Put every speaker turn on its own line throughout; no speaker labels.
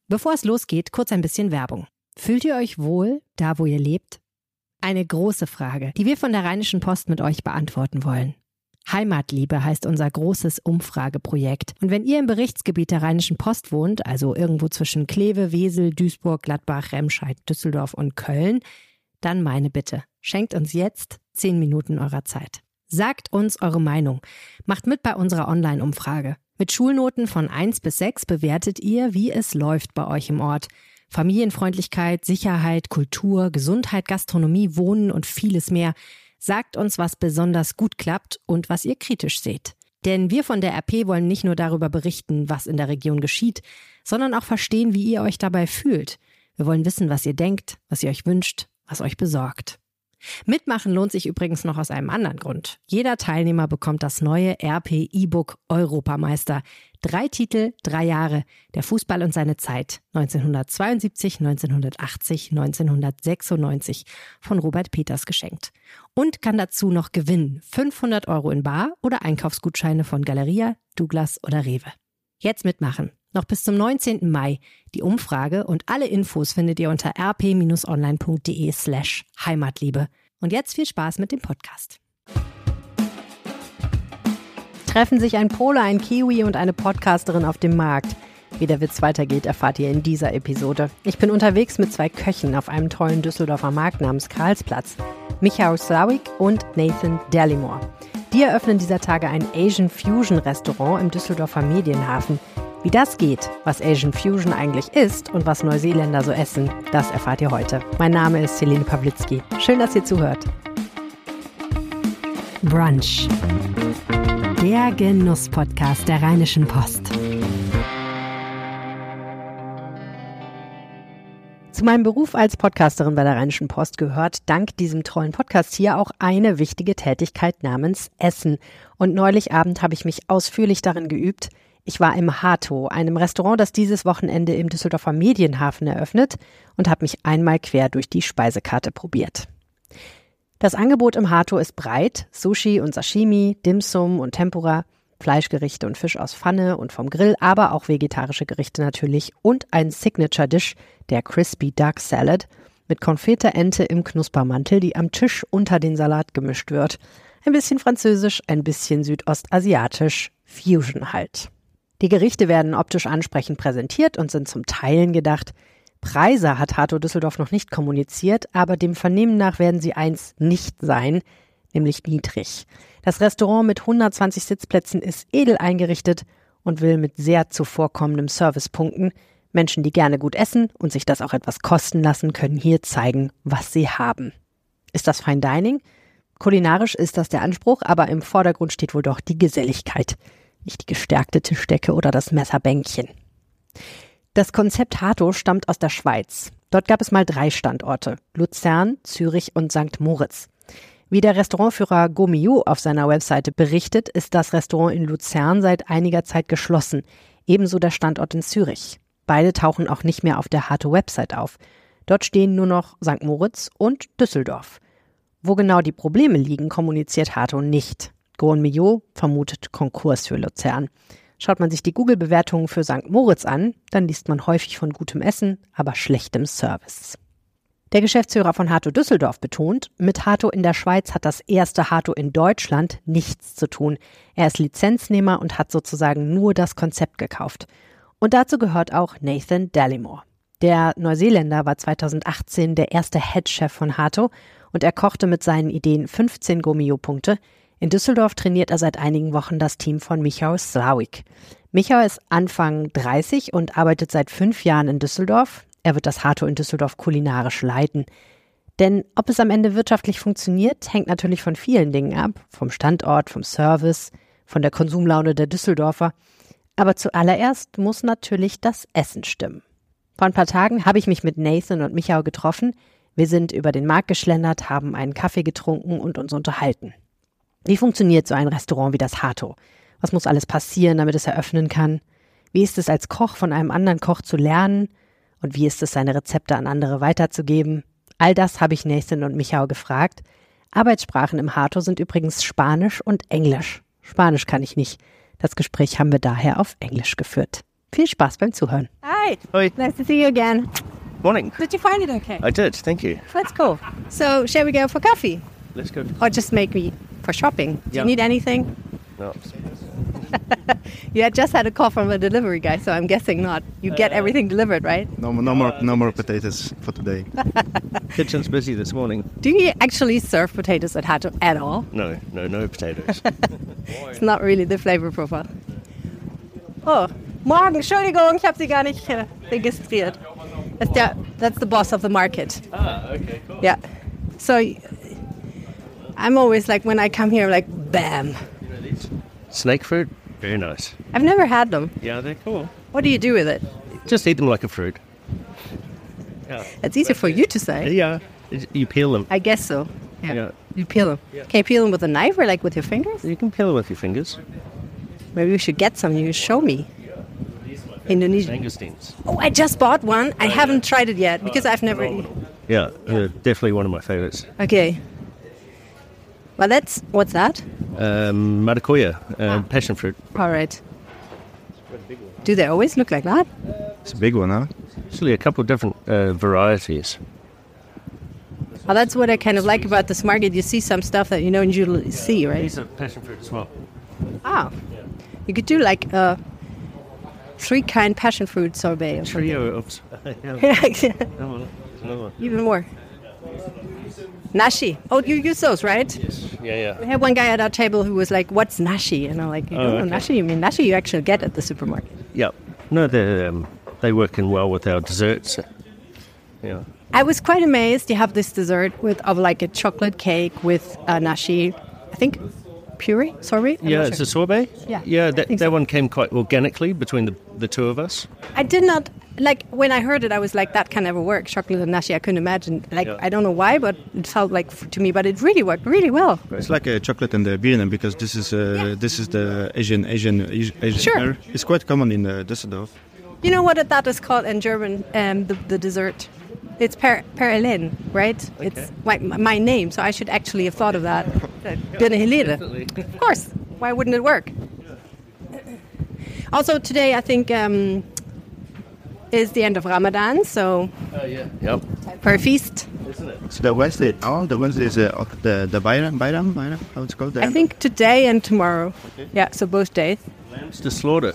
Bevor es losgeht, kurz ein bisschen Werbung. Fühlt ihr euch wohl, da wo ihr lebt? Eine große Frage, die wir von der Rheinischen Post mit euch beantworten wollen. Heimatliebe heißt unser großes Umfrageprojekt. Und wenn ihr im Berichtsgebiet der Rheinischen Post wohnt, also irgendwo zwischen Kleve, Wesel, Duisburg, Gladbach, Remscheid, Düsseldorf und Köln, dann meine Bitte, schenkt uns jetzt 10 Minuten eurer Zeit. Sagt uns eure Meinung. Macht mit bei unserer Online-Umfrage. Mit Schulnoten von 1 bis 6 bewertet ihr, wie es läuft bei euch im Ort. Familienfreundlichkeit, Sicherheit, Kultur, Gesundheit, Gastronomie, Wohnen und vieles mehr. Sagt uns, was besonders gut klappt und was ihr kritisch seht. Denn wir von der RP wollen nicht nur darüber berichten, was in der Region geschieht, sondern auch verstehen, wie ihr euch dabei fühlt. Wir wollen wissen, was ihr denkt, was ihr euch wünscht, was euch besorgt. Mitmachen lohnt sich übrigens noch aus einem anderen Grund. Jeder Teilnehmer bekommt das neue RP E-Book Europameister. 3 Titel, 3 Jahre. Der Fußball und seine Zeit. 1972, 1980, 1996 von Robert Peters geschenkt. Und kann dazu noch gewinnen. 500 € in bar oder Einkaufsgutscheine von Galeria, Douglas oder Rewe. Jetzt mitmachen. Noch bis zum 19. Mai. Die Umfrage und alle Infos findet ihr unter rp-online.de/Heimatliebe. Und jetzt viel Spaß mit dem Podcast. Treffen sich ein Pole, ein Kiwi und eine Podcasterin auf dem Markt. Wie der Witz weitergeht, erfahrt ihr in dieser Episode. Ich bin unterwegs mit 2 Köchen auf einem tollen Düsseldorfer Markt namens Karlsplatz. Michał Slawik und Nathan Dallimore. Die eröffnen dieser Tage ein Asian Fusion Restaurant im Düsseldorfer Medienhafen. Wie das geht, was Asian Fusion eigentlich ist und was Neuseeländer so essen, das erfahrt ihr heute. Mein Name ist Helene Pawlitzki. Schön, dass ihr zuhört. Brunch. Der Genuss-Podcast der Rheinischen Post. Zu meinem Beruf als Podcasterin bei der Rheinischen Post gehört dank diesem tollen Podcast hier auch eine wichtige Tätigkeit namens Essen. Und neulich Abend habe ich mich ausführlich darin geübt. Ich war im Hato, einem Restaurant, das dieses Wochenende im Düsseldorfer Medienhafen eröffnet, und habe mich einmal quer durch die Speisekarte probiert. Das Angebot im Hato ist breit: Sushi und Sashimi, Dim Sum und Tempura, Fleischgerichte und Fisch aus Pfanne und vom Grill, aber auch vegetarische Gerichte natürlich und ein Signature-Dish, der Crispy Duck Salad, mit konfiter Ente im Knuspermantel, die am Tisch unter den Salat gemischt wird. Ein bisschen französisch, ein bisschen südostasiatisch, Fusion halt. Die Gerichte werden optisch ansprechend präsentiert und sind zum Teilen gedacht. Preise hat Hato Düsseldorf noch nicht kommuniziert, aber dem Vernehmen nach werden sie eins nicht sein, nämlich niedrig. Das Restaurant mit 120 Sitzplätzen ist edel eingerichtet und will mit sehr zuvorkommendem Service punkten. Menschen, die gerne gut essen und sich das auch etwas kosten lassen, können hier zeigen, was sie haben. Ist das Fine Dining? Kulinarisch ist das der Anspruch, aber im Vordergrund steht wohl doch die Geselligkeit. Nicht die gestärkte Tischdecke oder das Messerbänkchen. Das Konzept Hato stammt aus der Schweiz. Dort gab es mal 3 Standorte: Luzern, Zürich und St. Moritz. Wie der Restaurantführer Gomio auf seiner Webseite berichtet, ist das Restaurant in Luzern seit einiger Zeit geschlossen. Ebenso der Standort in Zürich. Beide tauchen auch nicht mehr auf der Hato-Website auf. Dort stehen nur noch St. Moritz und Düsseldorf. Wo genau die Probleme liegen, kommuniziert Hato nicht. Gomio vermutet Konkurs für Luzern. Schaut man sich die Google-Bewertungen für St. Moritz an, dann liest man häufig von gutem Essen, aber schlechtem Service. Der Geschäftsführer von Hato Düsseldorf betont, mit Hato in der Schweiz hat das erste Hato in Deutschland nichts zu tun. Er ist Lizenznehmer und hat sozusagen nur das Konzept gekauft. Und dazu gehört auch Nathan Dallimore. Der Neuseeländer war 2018 der erste Headchef von Hato und er kochte mit seinen Ideen 15 Gomio-Punkte. In Düsseldorf trainiert er seit einigen Wochen das Team von Michał Slawik. Michał ist Anfang 30 und arbeitet seit 5 Jahren in Düsseldorf. Er wird das Hato in Düsseldorf kulinarisch leiten. Denn ob es am Ende wirtschaftlich funktioniert, hängt natürlich von vielen Dingen ab. Vom Standort, vom Service, von der Konsumlaune der Düsseldorfer. Aber zuallererst muss natürlich das Essen stimmen. Vor ein paar Tagen habe ich mich mit Nathan und Michał getroffen. Wir sind über den Markt geschlendert, haben einen Kaffee getrunken und uns unterhalten. Wie funktioniert so ein Restaurant wie das Hato? Was muss alles passieren, damit es eröffnen kann? Wie ist es als Koch von einem anderen Koch zu lernen? Und wie ist es, seine Rezepte an andere weiterzugeben? All das habe ich Nathan und Michał gefragt. Arbeitssprachen im Hato sind übrigens Spanisch und Englisch. Spanisch kann ich nicht. Das Gespräch haben wir daher auf Englisch geführt. Viel Spaß beim Zuhören. Hi.
Hi.
Nice to see you again.
Morning.
Did you find it okay?
I did, thank you.
Let's go. So, shall we go for coffee?
Let's go.
Or just make me for shopping? Do
Yeah.
you need anything?
No.
You had just had a call from a delivery guy, so I'm guessing not. You get everything delivered, right?
No more potatoes for today.
Kitchen's busy this morning.
Do you actually serve potatoes at Hato at all?
No potatoes.
It's not really the flavor profile. Oh, morgen, Entschuldigung, ich habe Sie gar nicht registriert. That's the boss of the market.
Okay, cool.
Yeah. So I'm always like, when I come here, like, bam.
Snake fruit, very nice.
I've never had them.
Yeah, they're cool.
What do you do with it?
Just eat them like a fruit. Yeah.
It's easier for you to say.
Yeah, you peel them.
I guess so. Yeah.
Yeah.
You peel them.
Yeah.
Can you peel them with a knife or like with your fingers?
You can peel them with your fingers.
Maybe we should get some. You show me. Indonesian.
Langoustines.
Oh, I just bought one. I haven't tried it yet because I've never.
Yeah, definitely one of my favorites.
Okay. Well, what's that?
Maracuya, passion fruit.
All right. Do they always look like that?
It's a big one, huh?
Actually, a couple of different varieties.
Well, that's what I kind of like about this market. You see some stuff that you don't usually see, right?
These are passion fruit as well.
Ah. You could do like a 3-kind passion fruit sorbet. Or something.
Trio. Oops. Another one.
Even more. Nashi. Oh, you use those, right?
Yeah.
We had one guy at our table who was like, "What's nashi?" And I'm like, "You don't know
okay.
nashi? You mean nashi you actually get at the supermarket?"
Yep. No, they work in well with our desserts. Yeah.
I was quite amazed. You have this dessert of like a chocolate cake with nashi. I think puree, sorbet. I'm
Yeah,
not
it's
sure.
a sorbet.
Yeah,
Yeah,
I
that
think so.
one came quite organically between the two of us.
I did not like when I heard it. I was like, "That can never work." Chocolate and nashi. I couldn't imagine. Like
Yeah.
I don't know why, but it felt like to me. But it really worked really well.
It's like a chocolate and the Birnen because this is the Asian.
Sure.
Air. It's quite common in Düsseldorf.
You know what that is called in German? The dessert. It's Perelen, right? It's my name, so I should actually have thought of that. Birne Helene. Of course. Why wouldn't it work? Also, today I think is the end of Ramadan, so
Yep.
for a feast.
So the Wednesday. Oh, the Wednesday is the Bayram. How it's called?
I think today and tomorrow. Yeah, so both days.
Lambs to slaughter.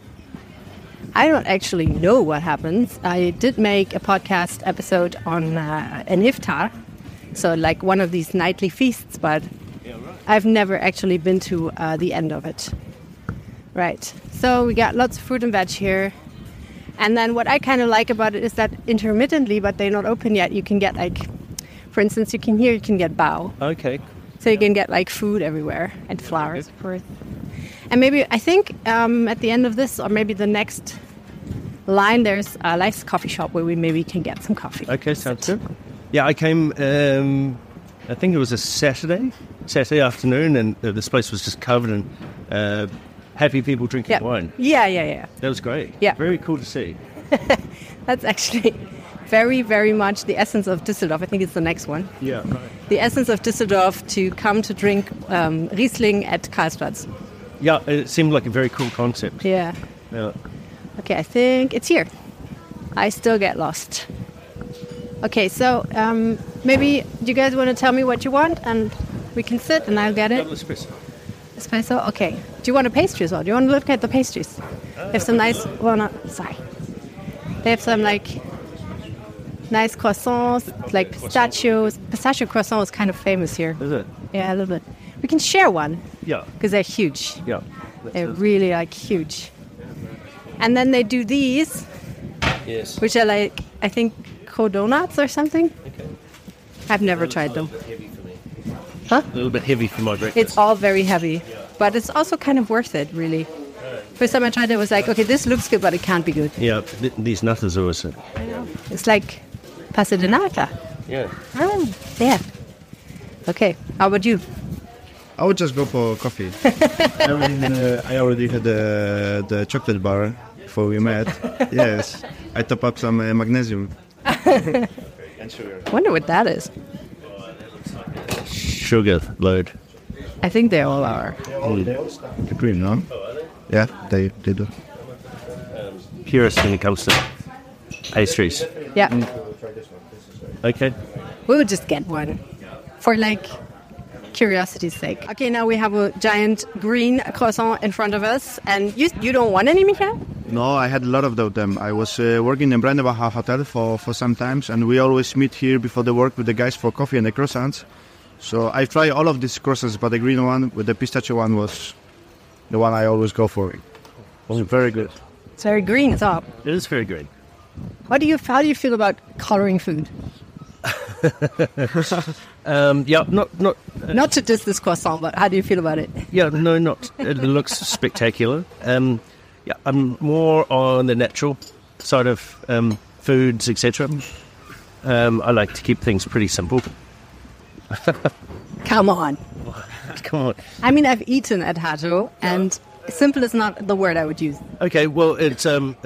I don't actually know what happens. I did make a podcast episode on an iftar, so like one of these nightly feasts, but I've never actually been to the end of it. Right. So we got lots of fruit and veg here. And then what I kind of like about it is that intermittently, but they're not open yet, you can get like, for instance, you can get bao.
Okay.
So you can get like food everywhere and flowers, of course. And maybe, I think at the end of this, or maybe the next line, there's a nice coffee shop where we maybe can get some coffee.
Okay, sounds good. Yeah, I came, I think it was a Saturday afternoon, and this place was just covered in happy people drinking wine.
Yeah.
That was great.
Yeah.
Very cool to see.
That's actually very, very much the essence of Düsseldorf. I think it's the next one.
Yeah, right.
The essence of Düsseldorf to come to drink Riesling at Karlsplatz.
Yeah, it seemed like a very cool concept.
Yeah.
Yeah.
Okay, I think it's here. I still get lost. Okay, so maybe you guys want to tell me what you want and we can sit and I'll get it.
Double espresso.
Espresso? Okay. Do you want a pastry as well? Do you want to look at the pastries? They have some nice... Well, not... Sorry. They have some, like, nice croissants, like pistachios. Pistachio croissant is kind of famous here.
Is it?
Yeah, a little bit. We can share one
Yeah.
because they're huge.
Yeah.
They're really, like, huge. And then they do these,
Yes.
which are, like, I think, donuts or something.
Okay.
I've never tried them.
Heavy for me.
Huh?
A little bit heavy for my breakfast.
It's all very heavy, but it's also kind of worth it, really. First time I tried it, I was like, okay, this looks good, but it can't be good.
Yeah, these nutters are also.
I know. It's like pasta de nata.
Yeah.
Oh, yeah. Okay, how about you?
I would just go for coffee. I already had the chocolate bar before we met. Yes, I top up some magnesium. And sugar.
I wonder what that is.
Sugar load.
I think they all are.
The cream, no? Yeah, they do.
purist when it comes to pastries.
Yeah.
Okay.
We would just get one for like curiosity's sake. Okay, now we have a giant green croissant in front of us, and you don't want any, Michael?
No, I had a lot of them. I was working in Brandenburger Hotel for some times, and we always meet here before the work with the guys for coffee and the croissants. So I tried all of these croissants, but the green one with the pistachio one was the one I always go for. It was very good.
It's very green, top.
It is very green.
How do you feel about coloring food?
Yeah,
Not to diss this croissant, but how do you feel about it?
Yeah, no, not. It looks spectacular. Yeah, I'm more on the natural side of foods, etc. I like to keep things pretty simple.
Come on.
Come on.
I mean, I've eaten at Hato, and simple is not the word I would use.
Okay, well, it's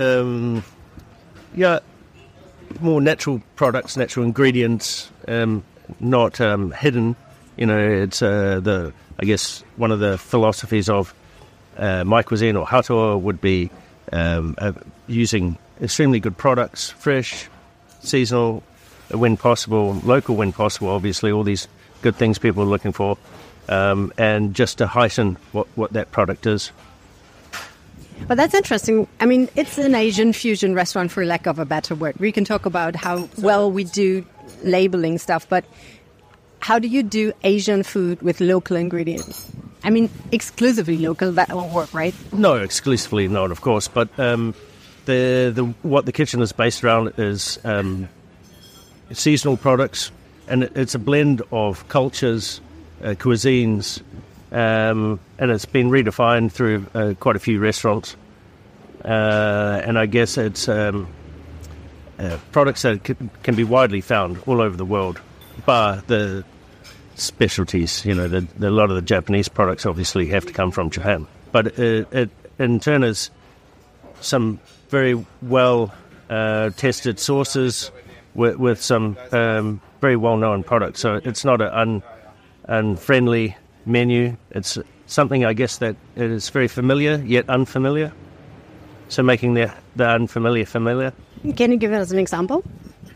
yeah, more natural products, natural ingredients, not hidden. You know, it's I guess one of the philosophies of my cuisine or Hato would be using extremely good products, fresh, seasonal, when possible, local when possible, obviously, all these good things people are looking for, and just to heighten what that product is.
But that's interesting. I mean, it's an Asian fusion restaurant, for lack of a better word. We can talk about how well we do labeling stuff, but how do you do Asian food with local ingredients? I mean, exclusively local, that won't work, right?
No, exclusively not, of course. But what the kitchen is based around is seasonal products, and it's a blend of cultures, cuisines, and it's been redefined through quite a few restaurants. And I guess it's products that can be widely found all over the world, bar the specialties. You know, a lot of the Japanese products obviously have to come from Japan. But it in turn is some very well tested sources with some very well-known products. So it's not an unfriendly menu. It's something, I guess, that it is very familiar yet unfamiliar. So making the unfamiliar familiar.
Can you give us an example?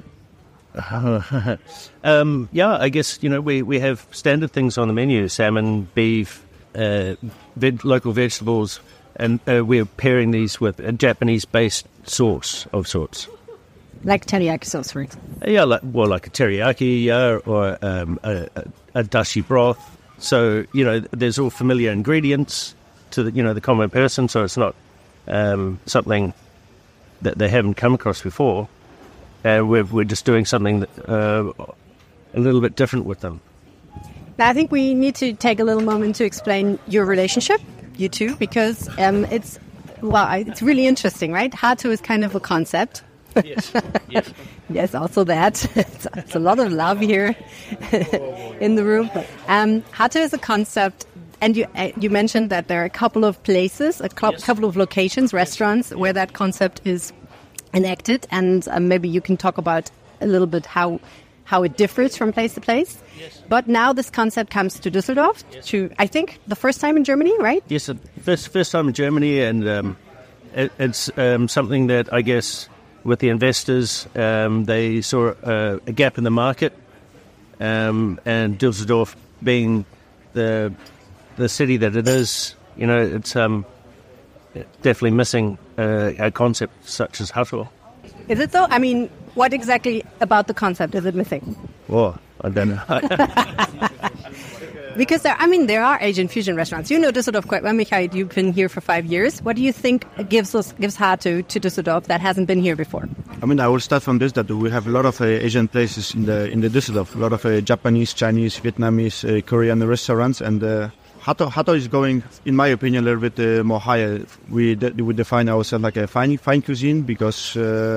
Yeah, I guess, you know, we have standard things on the menu: salmon, beef, local vegetables, and we're pairing these with a Japanese-based sauce of sorts.
Like teriyaki sauce, for example.
Yeah, like a teriyaki or a dashi broth. So, you know, there's all familiar ingredients to the common person, so it's not something that they haven't come across before. We're just doing something a little bit different with them.
Now, I think we need to take a little moment to explain your relationship, you two, because it's really interesting, right? Hato is kind of a concept.
Yes.
Yes, also that. It's a lot of love here in the room. Hato is a concept, and you mentioned that there are a couple of places, couple of locations, restaurants, where that concept is enacted, and maybe you can talk about a little bit how it differs from place to place. Yes. But now this concept comes to Düsseldorf, to, I think, the first time in Germany, right?
Yes, first time in Germany, and it's something that I guess with the investors, they saw a gap in the market, and Düsseldorf being the city that it is, you know, it's definitely missing a concept such as Hato.
Is it though? I mean, what exactly about the concept is it missing?
Well, I don't know.
Because there are Asian fusion restaurants. You know Düsseldorf quite well, Michael. You've been here for 5 years. What do you think gives Hato to Düsseldorf that hasn't been here before?
I mean, I will start from this, that we have a lot of Asian places in the Düsseldorf. A lot of Japanese, Chinese, Vietnamese, Korean restaurants, and Hato is going, in my opinion, a little bit more higher. We define ourselves like a fine cuisine because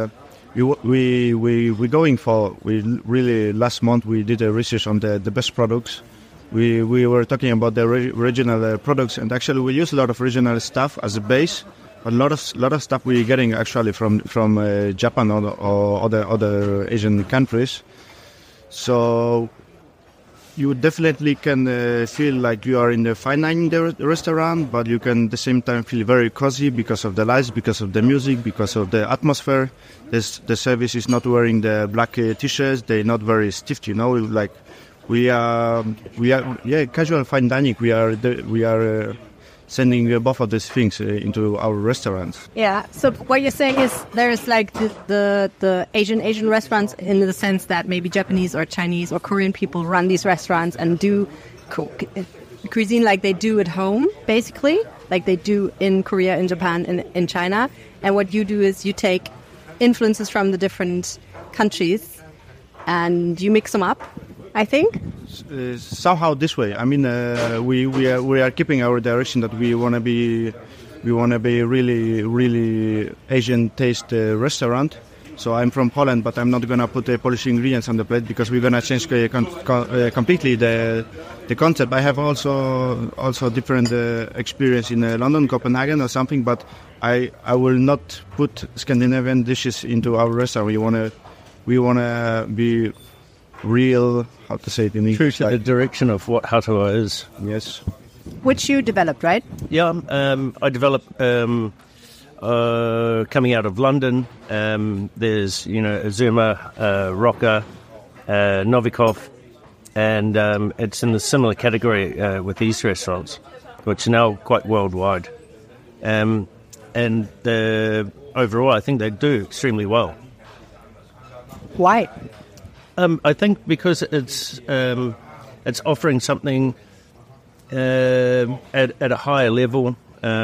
we're going for. We really last month we did a research on the best products. We were talking about the regional products, and actually we use a lot of regional stuff as a base. But a lot of stuff we're getting actually from Japan or other Asian countries. So you definitely can feel like you are in the fine dining restaurant, but you can at the same time feel very cozy because of the lights, because of the music, because of the atmosphere. The service is not wearing the black t-shirts. They're not very stiff, you know. Like we are casual fine dining. We are sending both of these things into our restaurants.
Yeah. So what you're saying is there's like the Asian restaurants in the sense that maybe Japanese or Chinese or Korean people run these restaurants and do cuisine like they do at home, basically, like they do in Korea, in Japan, in China. And what you do is you take influences from the different countries and you mix them up, I think.
Somehow this way. I mean, we are keeping our direction that we want to be really Asian taste restaurant. So I'm from Poland, but I'm not gonna put Polish ingredients on the plate because we're gonna change completely the concept. I have also different experience in London, Copenhagen, or something, but I will not put Scandinavian dishes into our restaurant. We wanna be real, how to say it in English?
True to the direction of what Hatoa is.
Yes.
Which you developed, right?
Yeah, I developed coming out of London. There's, Azuma, Roca, Novikov, and it's in the similar category with these restaurants, which are now quite worldwide. And overall, I think they do extremely well.
Why?
I think because it's offering something at a higher level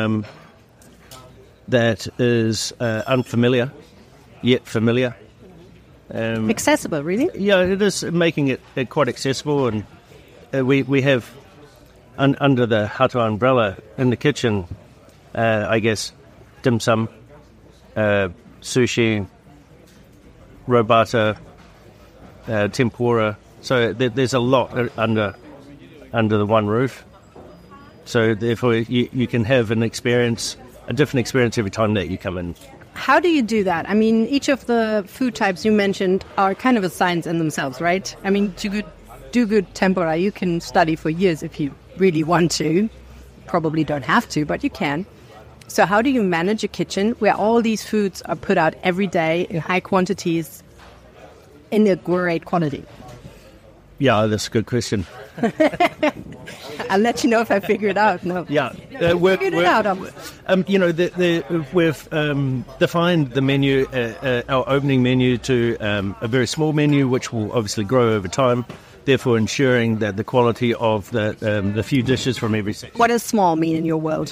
that is unfamiliar yet familiar.
Accessible, really?
Yeah, it is making it quite accessible, and we have under the Hatoa umbrella in the kitchen, I guess, dim sum, sushi, robata, tempura. So there's a lot under the one roof. So therefore, you can have a different experience every time that you come in.
How do you do that? I mean, each of the food types you mentioned are kind of a science in themselves, right? I mean, to do good tempura, you can study for years if you really want to. Probably don't have to, but you can. So how do you manage a kitchen where all these foods are put out every day in high quantities, in a great quality?
Yeah, that's a good question.
I'll let you know if I figure it out. No.
Yeah,
figured it out.
We've defined the menu, our opening menu, to a very small menu, which will obviously grow over time. Therefore, ensuring that the quality of the few dishes from every section.
What does small mean in your world?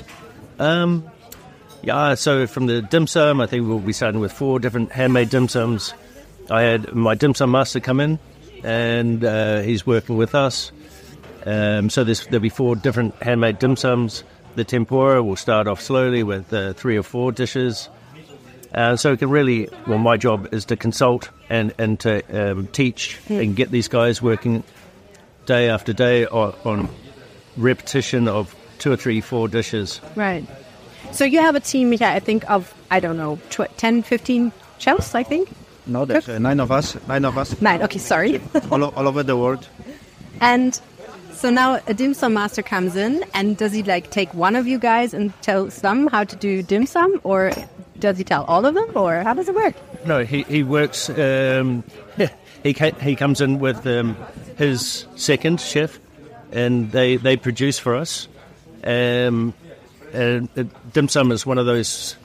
So from the dim sum, I think we'll be starting with 4 different handmade dim sums. I had my dim sum master come in, and he's working with us. So there'll be 4 different handmade dim sums. The tempura will start off slowly with 3 or 4 dishes. So it can really, my job is to consult and to teach and get these guys working day after day on repetition of 2 or 3, 4 dishes.
Right. So you have a team, I think, of, 10, 15 chefs, I think?
No, there's 9 of us. 9 of us.
9, okay, sorry.
all over the world.
And so now a dim sum master comes in, and does he take one of you guys and tell them how to do dim sum, or does he tell all of them, or how does it work?
No, he works. He comes in with his second chef, and they produce for us. And dim sum is one of those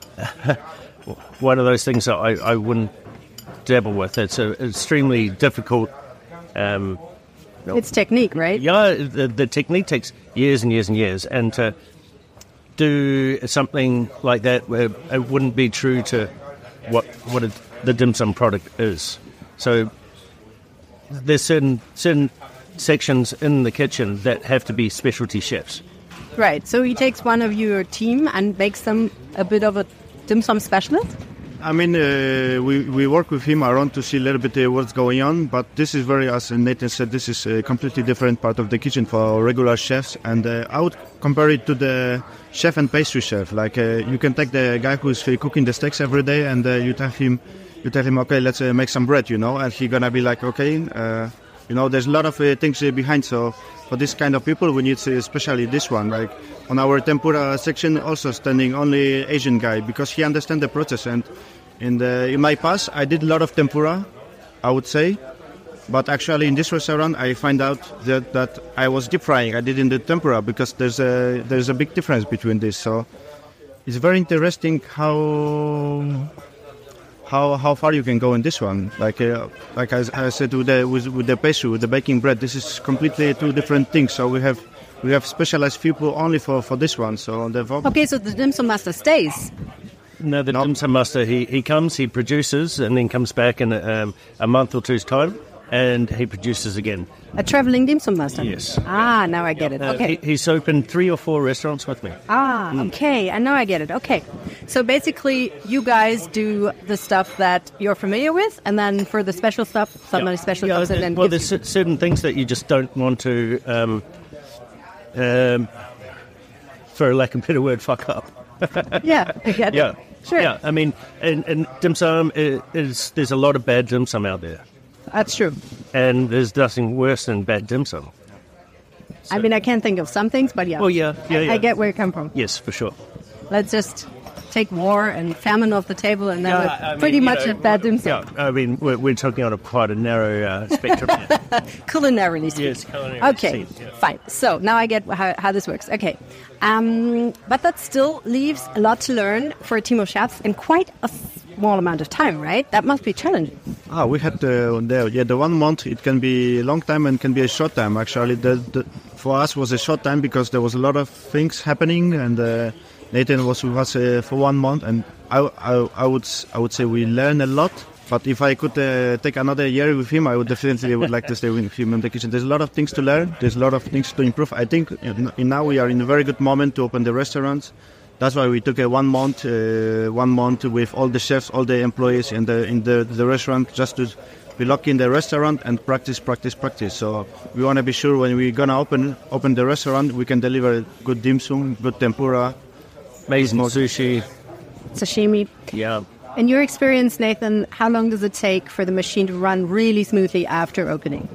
things that I wouldn't dabble with. It's extremely difficult.
It's technique, right?
Yeah, the technique takes years and years and years, and to do something like that, it wouldn't be true to what the dim sum product is. So there's certain sections in the kitchen that have to be specialty chefs.
Right. So he takes one of your team and makes them a bit of a dim sum specialist?
I mean, we work with him around to see a little bit what's going on, but this is as Nathan said, this is a completely different part of the kitchen for regular chefs, and I would compare it to the chef and pastry chef. You can take the guy who's cooking the steaks every day, and you tell him, okay, let's make some bread, and he's gonna be like, okay, there's a lot of things behind. So for this kind of people, we need especially this one. Like on our tempura section, also standing only Asian guy because he understands the process. And in my past, I did a lot of tempura, I would say. But actually, in this restaurant, I find out that I was deep frying. I did in the tempura because there's a big difference between this. So it's very interesting how far you can go in this one. Like I said with the pastry, with the baking bread, this is completely two different things. So we have specialized people only for this one. So
okay, so the dim sum master stays.
No, the dim sum master he comes, he produces, and then comes back in a month or two's time. And he produces again.
A traveling dim sum master?
Yes.
Ah, now I get it. Okay.
He's opened 3 or 4 restaurants with me.
Okay. And now I get it. Okay. So basically, you guys do the stuff that you're familiar with, and then for the special stuff, somebody special comes in and
there's certain things that you just don't want to, for lack of a better word, fuck up.
Yeah, I get it.
Yeah.
Sure.
Yeah, I mean, and dim sum, there's a lot of bad dim sum out there.
That's true.
And there's nothing worse than bad dim sum.
So. I mean, I can't think of some things, but yeah.
Oh, yeah.
I get where you come from.
Yes, for sure.
Let's just take war and famine off the table, and then we're pretty much at bad dim sum.
Yeah, I mean, we're talking on quite a narrow spectrum here.
Culinarily speaking.
Yes, culinarily.
Okay, fine. So now I get how this works. Okay. But that still leaves a lot to learn for a team of chefs in quite a small amount of time, right? That must be challenging.
We had the 1 month. It can be a long time and can be a short time. Actually, for us was a short time because there was a lot of things happening, and Nathan was with us for 1 month, and I would say we learned a lot. But if I could take another year with him, I would definitely like to stay with him in the kitchen. There's a lot of things to learn. There's a lot of things to improve. I think now we are in a very good moment to open the restaurants. That's why we took a 1 month with all the chefs, all the employees in the restaurant, just to be locked in the restaurant and practice. So we want to be sure when we're gonna open the restaurant, we can deliver good dim sum, good tempura,
amazing sushi,
sashimi.
Yeah.
In your experience, Nathan, how long does it take for the machine to run really smoothly after opening?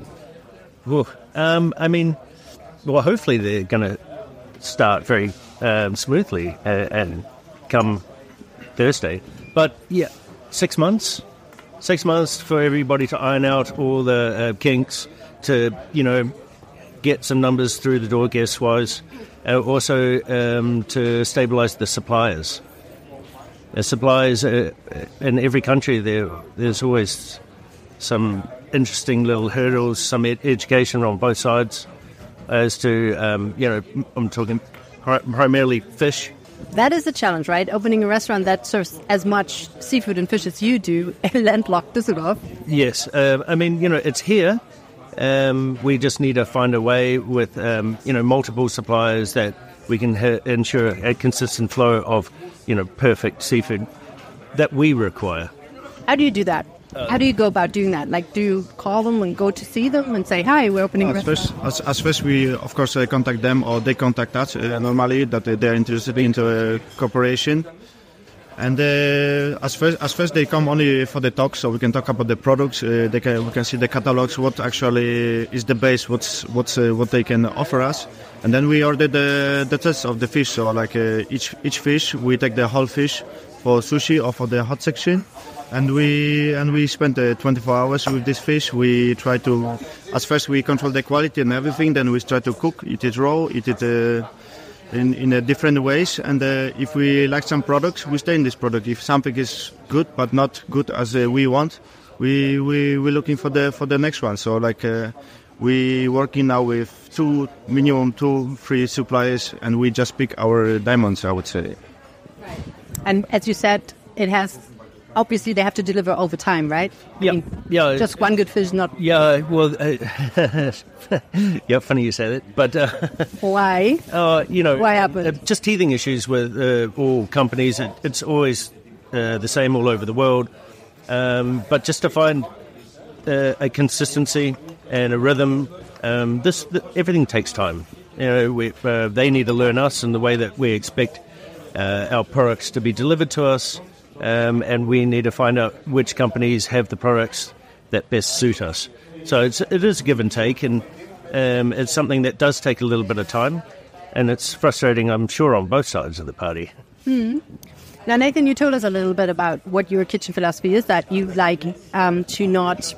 I mean, well, hopefully they're going to start very smoothly and come Thursday. But yeah, 6 months. 6 months for everybody to iron out all the kinks, to, get some numbers through the door guest-wise. Also to stabilize the suppliers. The suppliers in every country, there's always some interesting little hurdles, some education on both sides as to, I'm talking primarily fish.
That is a challenge, right? Opening a restaurant that serves as much seafood and fish as you do, landlocked Düsseldorf.
Yes. I mean, it's here. We just need to find a way with, multiple suppliers that we can ensure a consistent flow of, perfect seafood that we require.
How do you do that? How do you go about doing that? Like, do you call them and go to see them and say, hi, we're opening a restaurant?
As first, we, of course, contact them, or they contact us normally, that they're interested into cooperation. And as first they come only for the talk, so we can talk about the products. We can see the catalogs, what actually is the base, what they can offer us, and then we order the test of the fish. So like each fish, we take the whole fish for sushi or for the hot section, and we spend 24 hours with this fish. We try to, as first we control the quality and everything, then we try to cook, eat it raw, eat it. In different ways, and if we like some products, we stay in this product. If something is good but not good as we want, we're looking for the next one. So like we working now with minimum 2-3 suppliers, and we just pick our diamonds, I would say.
Right. And as you said, it has. Obviously, they have to deliver over time, right?
Yeah, yeah.
Just one good fish, not.
Yeah, well, yeah. Funny you say that, but
why? Why happen?
Just teething issues with all companies. It's always the same all over the world. But just to find a consistency and a rhythm, everything takes time. They need to learn us and the way that we expect our products to be delivered to us. And we need to find out which companies have the products that best suit us. So it is a give and take, and it's something that does take a little bit of time, and it's frustrating, I'm sure, on both sides of the party.
Now, Nathan, you told us a little bit about what your kitchen philosophy is, that you like to not...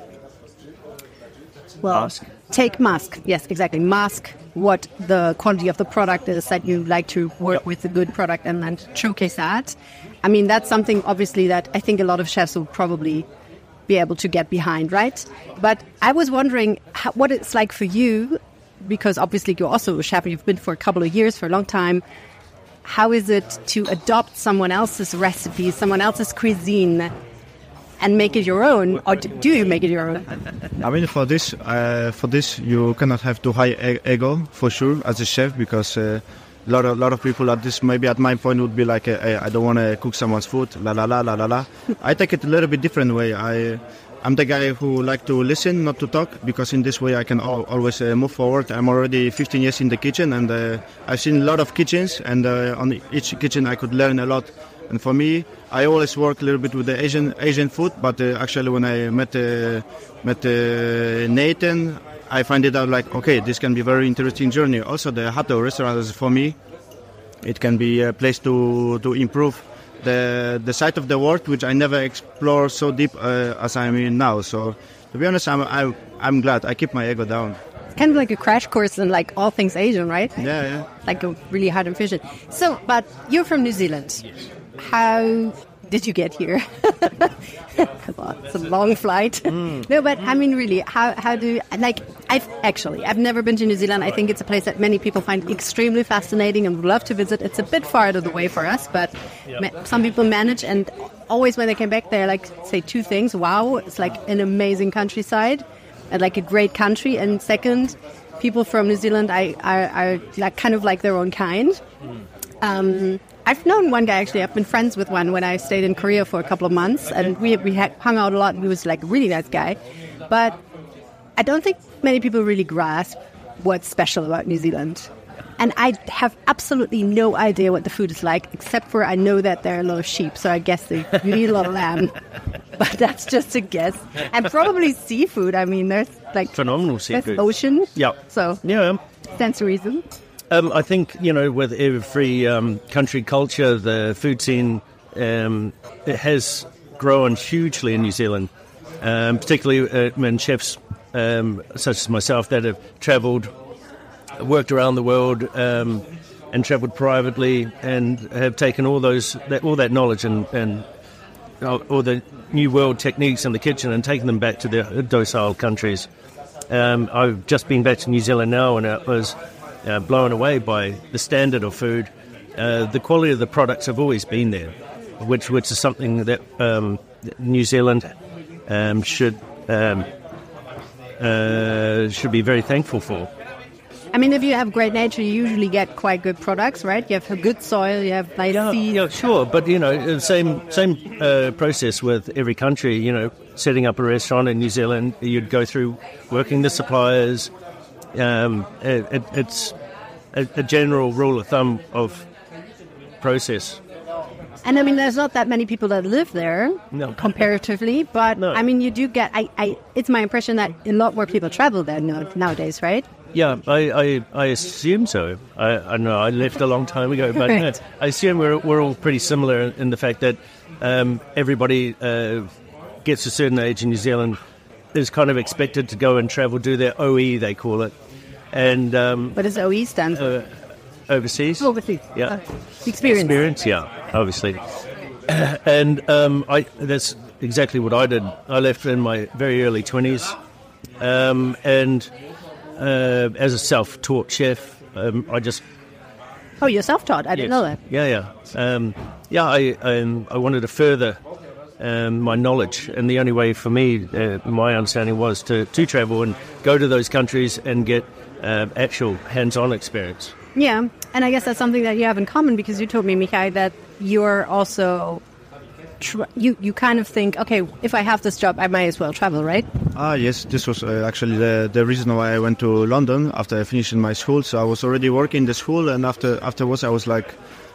Mask?
Yes, exactly. Mask what the quality of the product is, that you like to work with a good product and then showcase that. I mean, that's something, obviously, that I think a lot of chefs will probably be able to get behind, right? But I was wondering what it's like for you, because obviously you're also a chef, you've been for a couple of years, for a long time. How is it to adopt someone else's recipe, someone else's cuisine, and make it your own? Or do you make it your own?
I mean, for this, you cannot have too high ego, for sure, as a chef, because a lot of people at this, maybe at my point, would be like, I don't want to cook someone's food, la la la la la la. I take it a little bit different way. I'm the guy who like to listen, not to talk, because in this way I can always move forward. I'm already 15 years in the kitchen, and I've seen a lot of kitchens, and on each kitchen I could learn a lot. And for me, I always work a little bit with the Asian food, but actually when I met Nathan, I find it out like, okay, this can be a very interesting journey. Also, the Hato restaurant is, for me, it can be a place to improve the side of the world, which I never explore so deep as I'm in now. So, to be honest, I'm glad. I keep my ego down.
It's kind of like a crash course in like all things Asian, right?
Yeah.
Like a really hard efficient. So, but you're from New Zealand.
Yes.
How did you get here? Come on, it's a long flight. No, but I mean, really, how do, like, I've never been to New Zealand. I think it's a place that many people find extremely fascinating and would love to visit. It's a bit far out of the way for us, but some people manage, and always when they came back, they're like, say two things. Wow, it's like an amazing countryside and like a great country. And second, people from New Zealand are like kind of like their own kind. I've known one guy, actually. I've been friends with one when I stayed in Korea for a couple of months, and we hung out a lot, and he was like a really nice guy. But I don't think many people really grasp what's special about New Zealand. And I have absolutely no idea what the food is like, except for I know that there are a lot of sheep, so I guess you eat a lot of lamb. But that's just a guess. And probably seafood. I mean, there's like...
Phenomenal seafood.
There's ocean.
Yeah.
So,
yeah.
Stands to reason.
I think, with every country culture, the food scene it has grown hugely in New Zealand, particularly when chefs such as myself that have travelled, worked around the world and travelled privately and have taken all that knowledge and all the new world techniques in the kitchen and taken them back to their docile countries. I've just been back to New Zealand now, and it was... blown away by the standard of food. The quality of the products have always been there, which is something that New Zealand should be very thankful for.
I mean, if you have great nature, you usually get quite good products, right? You have a good soil, you have nice seeds.
Yeah, sure, but the same process with every country. Setting up a restaurant in New Zealand, you'd go through working the suppliers. It's a general rule of thumb of process.
And I mean, there's not that many people that live there, comparatively, but no. I mean, you do get, it's my impression that a lot more people travel there nowadays, right?
Yeah, I assume so. I know I left a long time ago, but right. I assume we're all pretty similar in the fact that everybody gets a certain age in New Zealand, is kind of expected to go and travel, do their OE, they call it. And
what does OE stand for?
Overseas.
Overseas.
Yeah.
Experience.
Experience, yeah, obviously. And that's exactly what I did. I left in my very early 20s. And as a self-taught chef, I just...
Oh, you're self-taught? I didn't know that.
Yeah. I wanted to further my knowledge, and the only way for me, my understanding was to travel and go to those countries and get actual hands-on experience.
Yeah, and I guess that's something that you have in common, because you told me, Mihai, that you're also... You kind of think, okay, if I have this job, I might as well travel, right?
Yes, this was actually the reason why I went to London after I finished my school. So I was already working in the school, and afterwards I was like,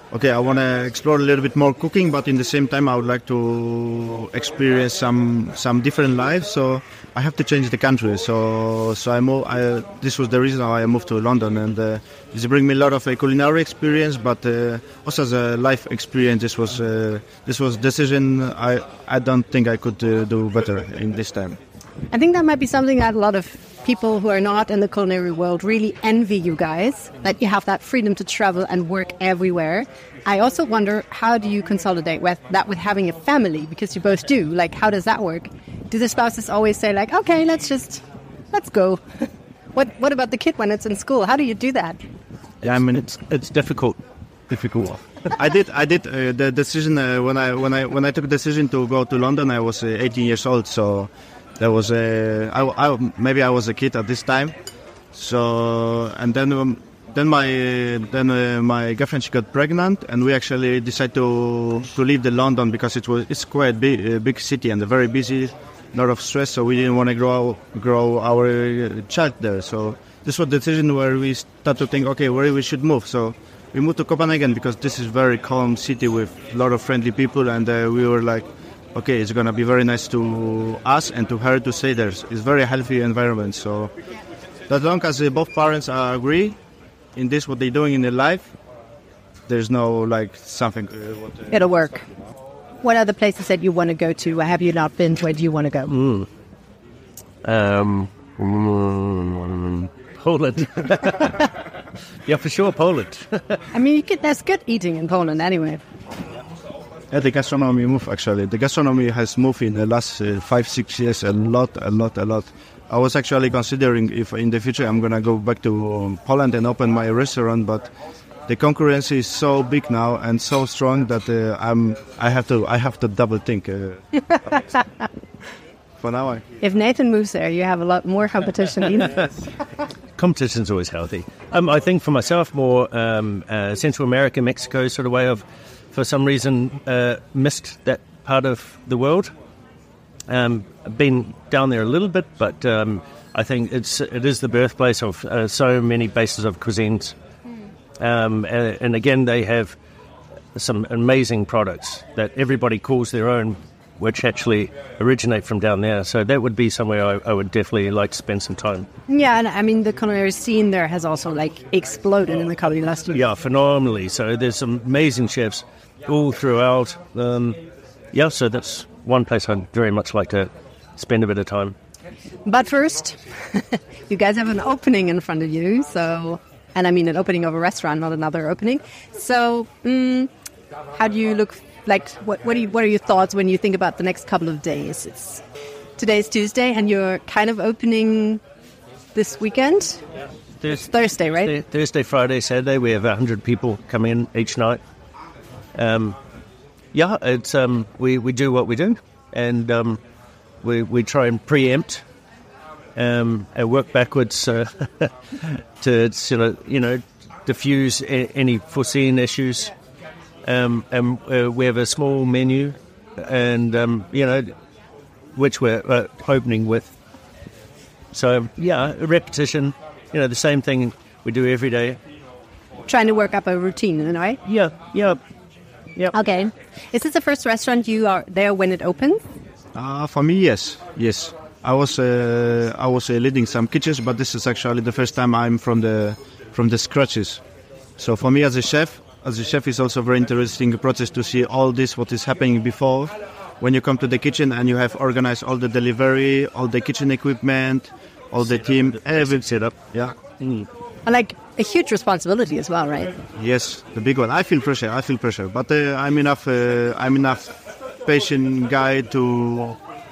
okay, I want to explore a little bit more cooking, but in the same time, I would like to experience some different life. So I have to change the country. So this was the reason why I moved to London, and this bring me a lot of culinary experience, but also as a life experience. This was decision I don't think I could do better in this time.
I think that might be something that a lot of people who are not in the culinary world really envy you guys, that you have that freedom to travel and work everywhere. I also wonder, how do you consolidate with having a family? Because you both do. Like, how does that work? Do the spouses always say, like, okay, let's go? What about the kid when it's in school? How do you do that?
Yeah, I mean, it's difficult.
I did the decision when I took the decision to go to London. I was 18 years old, so there was maybe I was a kid at this time. So and then my girlfriend, she got pregnant, and we actually decided to leave the London because it's quite a big city and a very busy, a lot of stress. So we didn't want to grow our child there. So this was the decision where we started to think, okay, where we should move. So we moved to Copenhagen because this is a very calm city with a lot of friendly people, and we were like, okay, it's gonna be very nice to us and to her to stay there. It's very healthy environment. So as long as both parents agree in this, what they're doing in their life, there's no like something.
It'll work. What are the places that you want to go to? Where have you not been? Where do you want to go?
Poland. Yeah, for sure, Poland.
I mean, there's good eating in Poland anyway.
Yeah, the gastronomy moved actually. The gastronomy has moved in the last 5-6 years a lot. I was actually considering if in the future I'm gonna go back to Poland and open my restaurant, but the concurrence is so big now and so strong that I have to double think. For now,
if Nathan moves there, you have a lot more competition.
Competition's always healthy. I think for myself, more Central America, Mexico sort of way of, for some reason, missed that part of the world. I've been down there a little bit, but I think it is the birthplace of so many bases of cuisines. And again, they have some amazing products that everybody calls their own, which actually originate from down there. So that would be somewhere I would definitely like to spend some time.
Yeah, and I mean, the culinary scene there has also exploded in the couple of last years.
Yeah, phenomenally. So there's some amazing chefs all throughout. So that's one place I'd very much like to spend a bit of time.
But first, you guys have an opening in front of you. So, and I mean an opening of a restaurant, not another opening. So how do you look? Like, what are your thoughts when you think about the next couple of days? Today's Tuesday, and you're kind of opening this weekend? It's Thursday, right?
Thursday, Friday, Saturday. We have 100 people come in each night. It's we do what we do, and we try and preempt and work backwards to sort of diffuse any foreseen issues. And we have a small menu, and which we're opening with. So a repetition, the same thing we do every day.
Trying to work up a routine, right?
Yeah.
Okay. Is this the first restaurant you are there when it opens?
For me, yes. I was leading some kitchens, but this is actually the first time I'm from the scratches. So for me as a chef, it's also a very interesting process to see all this, what is happening before. When you come to the kitchen and you have organized all the delivery, all the kitchen equipment, all the team, everything set up. Yeah.
Like a huge responsibility as well, right?
Yes, the big one. I feel pressure, but I'm enough patient guy to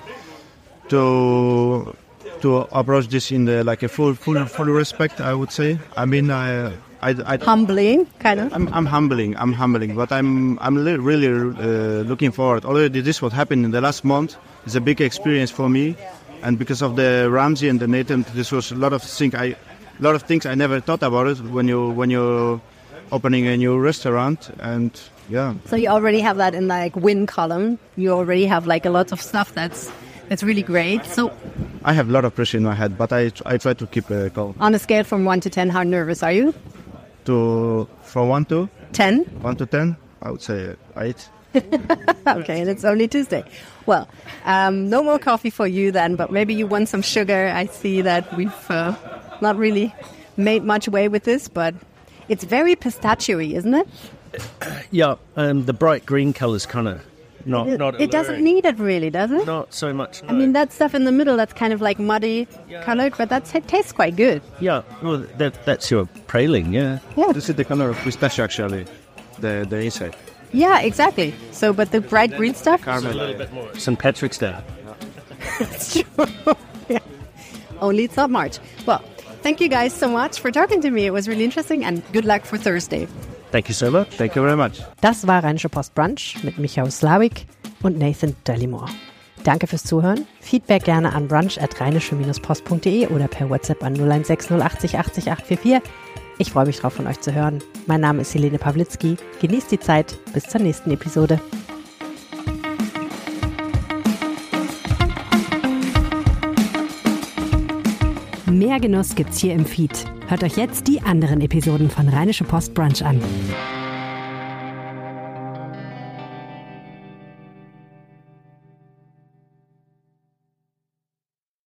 approach this in a full respect, I would say. I mean,
humbling, kind of.
I'm humbling, but I'm really looking forward. Already, this what happened in the last month is a big experience for me, and because of the Ramsey and the Nathan, this was a lot of things I never thought about it when you're opening a new restaurant, and yeah.
So you already have that in win column. You already have a lot of stuff that's really great. So
I have a lot of pressure in my head, but I try to keep calm.
On a scale from 1 to 10, how nervous are you?
From 1 to
10?
1 to 10? I would say 8.
Okay, and it's only Tuesday. Well, no more coffee for you then, but maybe you want some sugar. I see that we've not really made much way with this, but it's very pistachio-y, isn't it?
Yeah, the bright green colour's kind of not
It doesn't need it really, does it?
Not so much, no.
I mean, that stuff in the middle, that's kind of like muddy coloured, but it tastes quite good.
Yeah, well, that's your praline, yeah.
Yeah.
This is the color of pistachio, actually, the inside.
Yeah, exactly. So, but the bright green stuff?
Caramel.
A little bit more. St. Patrick's Day.
That's true. Yeah. Only it's not March. Well, thank you guys so much for talking to me. It was really interesting and good luck for Thursday.
Thank you so much.
Thank you very much.
Das war Rheinische Post Brunch mit Michael Slawik und Nathan Dallymore. Danke fürs Zuhören. Feedback gerne an brunch@rheinische-post.de oder per WhatsApp an 016 080 80 844. Ich freue mich drauf, von euch zu hören. Mein Name ist Helene Pawlitzki. Genießt die Zeit. Bis zur nächsten Episode. Mehr Genuss gibt's hier im Feed. Hört euch jetzt die anderen Episoden von Rheinische Post Brunch an.